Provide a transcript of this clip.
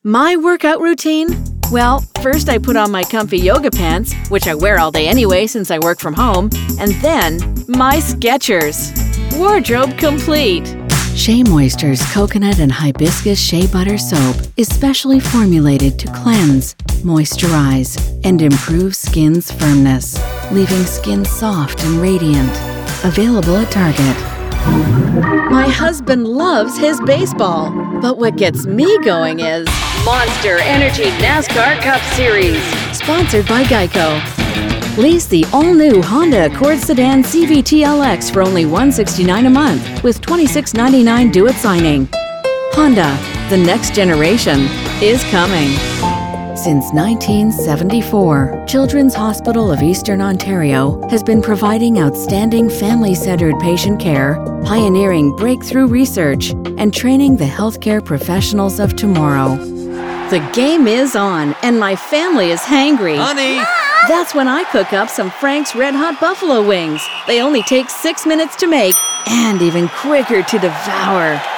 My workout routine? Well, first I put on my comfy yoga pants, which I wear all day anyway since I work from home, and then my Skechers. Wardrobe complete. Shea Moisture's coconut and hibiscus shea butter soap is specially formulated to cleanse, moisturize, and improve skin's firmness, leaving skin soft and radiant. Available at Target. My husband loves his baseball, but what gets me going is Monster Energy NASCAR Cup Series, sponsored by Geico. Lease the all-new Honda Accord Sedan CVT LX for only $169 a month with $26.99 due at signing. Honda, the next generation, is coming. Since 1974, Children's Hospital of Eastern Ontario has been providing outstanding family-centered patient care, pioneering breakthrough research, and training the healthcare professionals of tomorrow. The game is on, and my family is hangry. Honey! That's when I cook up some Frank's Red Hot Buffalo Wings. They only take 6 minutes to make and even quicker to devour.